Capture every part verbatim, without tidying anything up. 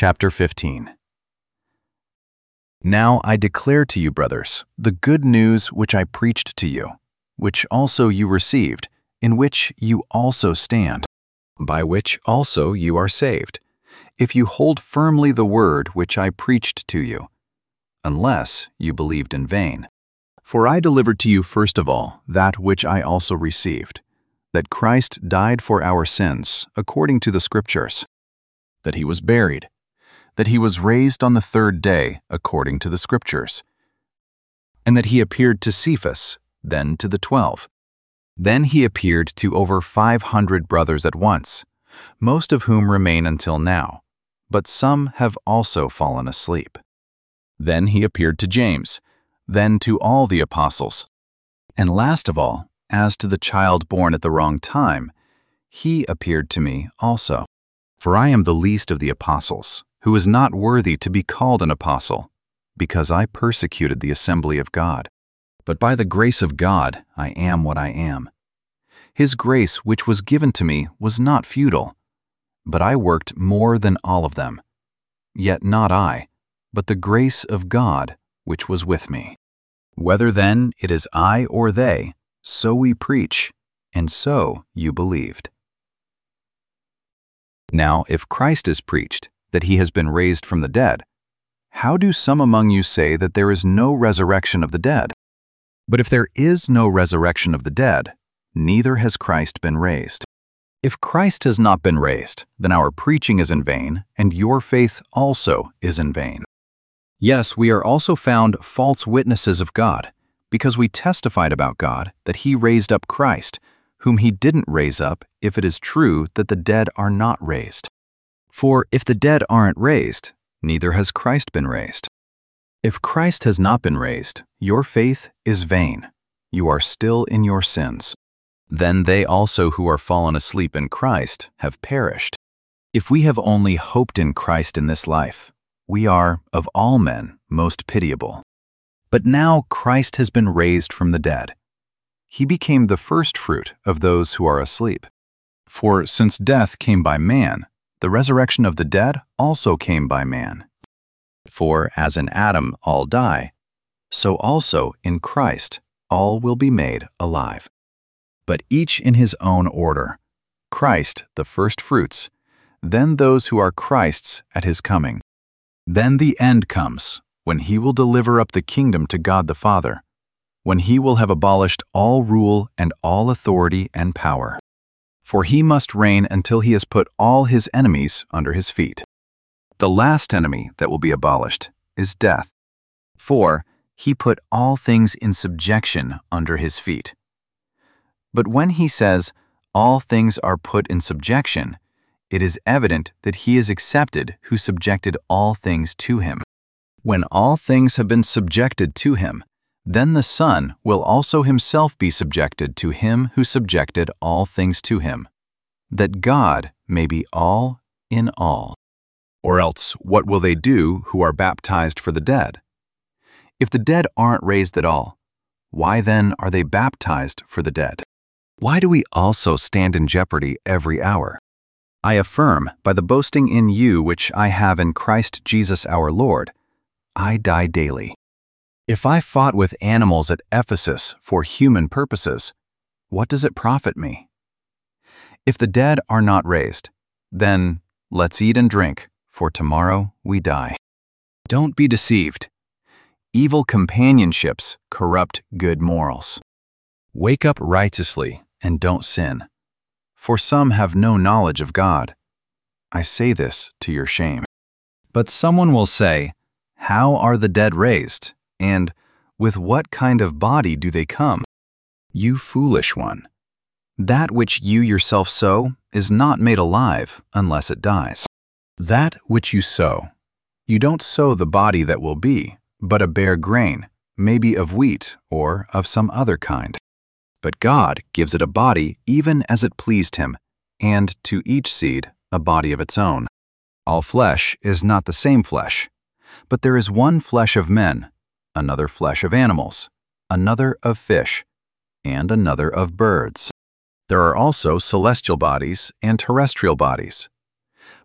Chapter fifteen. Now I declare to you, brothers, the good news which I preached to you, which also you received, in which you also stand, by which also you are saved, if you hold firmly the word which I preached to you, unless you believed in vain. For I delivered to you first of all that which I also received, that Christ died for our sins, according to the Scriptures, that he was buried, that he was raised on the third day, according to the Scriptures, and that he appeared to Cephas, then to the twelve. Then he appeared to over five hundred brothers at once, most of whom remain until now, but some have also fallen asleep. Then he appeared to James, then to all the apostles. And last of all, as to the child born at the wrong time, he appeared to me also. For I am the least of the apostles, who is not worthy to be called an apostle, because I persecuted the assembly of God. But by the grace of God I am what I am. His grace which was given to me was not futile, but I worked more than all of them. Yet not I, but the grace of God which was with me. Whether then it is I or they, so we preach, and so you believed. Now if Christ is preached, that he has been raised from the dead, how do some among you say that there is no resurrection of the dead? But if there is no resurrection of the dead, neither has Christ been raised. If Christ has not been raised, then our preaching is in vain, and your faith also is in vain. Yes, we are also found false witnesses of God, because we testified about God that he raised up Christ, whom he didn't raise up, if it is true that the dead are not raised. For if the dead aren't raised, neither has Christ been raised. If Christ has not been raised, your faith is vain. You are still in your sins. Then they also who are fallen asleep in Christ have perished. If we have only hoped in Christ in this life, we are, of all men, most pitiable. But now Christ has been raised from the dead. He became the first fruit of those who are asleep. For since death came by man, the resurrection of the dead also came by man. For as in Adam all die, so also in Christ all will be made alive. But each in his own order, Christ the first fruits, then those who are Christ's at his coming. Then the end comes, when he will deliver up the kingdom to God the Father, when he will have abolished all rule and all authority and power. For he must reign until he has put all his enemies under his feet. The last enemy that will be abolished is death. For he put all things in subjection under his feet. But when he says, all things are put in subjection, it is evident that he is accepted who subjected all things to him. When all things have been subjected to him, then the Son will also himself be subjected to him who subjected all things to him, that God may be all in all. Or else, what will they do who are baptized for the dead? If the dead aren't raised at all, why then are they baptized for the dead? Why do we also stand in jeopardy every hour? I affirm, by the boasting in you which I have in Christ Jesus our Lord, I die daily. If I fought with animals at Ephesus for human purposes, what does it profit me? If the dead are not raised, then let's eat and drink, for tomorrow we die. Don't be deceived. Evil companionships corrupt good morals. Wake up righteously and don't sin, for some have no knowledge of God. I say this to your shame. But someone will say, how are the dead raised? And with what kind of body do they come? You foolish one. That which you yourself sow is not made alive unless it dies. That which you sow, you don't sow the body that will be, but a bare grain, maybe of wheat or of some other kind. But God gives it a body even as it pleased him, and to each seed a body of its own. All flesh is not the same flesh, but there is one flesh of men, another flesh of animals, another of fish, and another of birds. There are also celestial bodies and terrestrial bodies.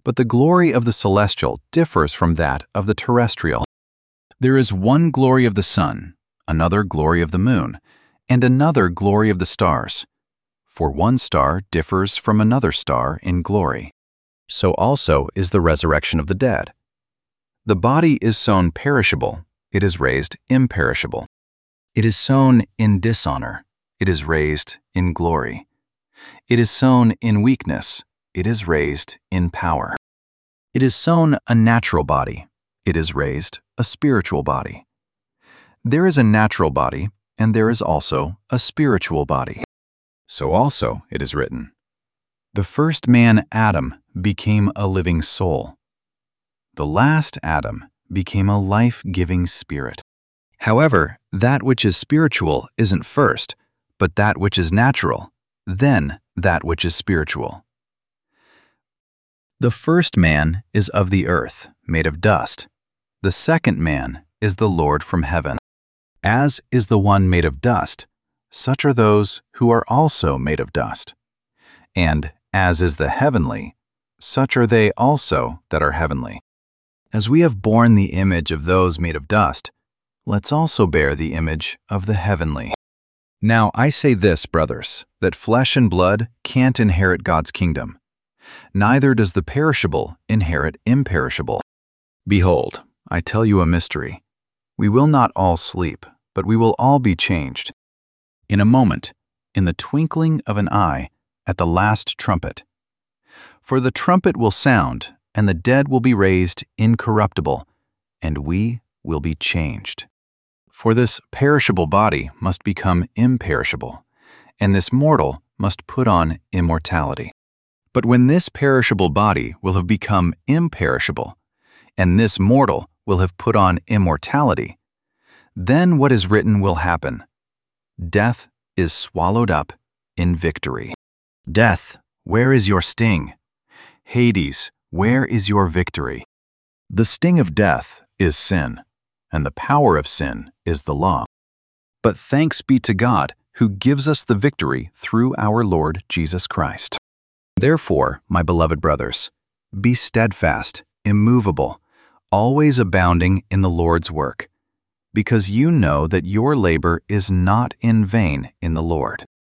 but the glory of the celestial differs from that of the terrestrial. There is one glory of the sun, another glory of the moon, and another glory of the stars. For one star differs from another star in glory. So also is the resurrection of the dead. The body is sown perishable, it is raised imperishable. It is sown in dishonor, it is raised in glory. It is sown in weakness, it is raised in power. It is sown a natural body, it is raised a spiritual body. There is a natural body, and there is also a spiritual body. So also it is written, the first man, Adam, became a living soul. The last Adam became a life-giving spirit. However, that which is spiritual isn't first, but that which is natural, then that which is spiritual. The first man is of the earth, made of dust. The second man is the Lord from heaven. As is the one made of dust, such are those who are also made of dust. And as is the heavenly, such are they also that are heavenly. As we have borne the image of those made of dust, let's also bear the image of the heavenly. Now I say this, brothers, that flesh and blood can't inherit God's kingdom. Neither does the perishable inherit imperishable. Behold, I tell you a mystery. We will not all sleep, but we will all be changed. In a moment, in the twinkling of an eye, at the last trumpet. For the trumpet will sound, and the dead will be raised incorruptible, and we will be changed. For this perishable body must become imperishable, and this mortal must put on immortality. But when this perishable body will have become imperishable, and this mortal will have put on immortality, then what is written will happen. Death is swallowed up in victory. Death, where is your sting? Hades, where is your victory? The sting of death is sin, and the power of sin is the law. But thanks be to God, who gives us the victory through our Lord Jesus Christ. Therefore, my beloved brothers, be steadfast, immovable, always abounding in the Lord's work, because you know that your labor is not in vain in the Lord.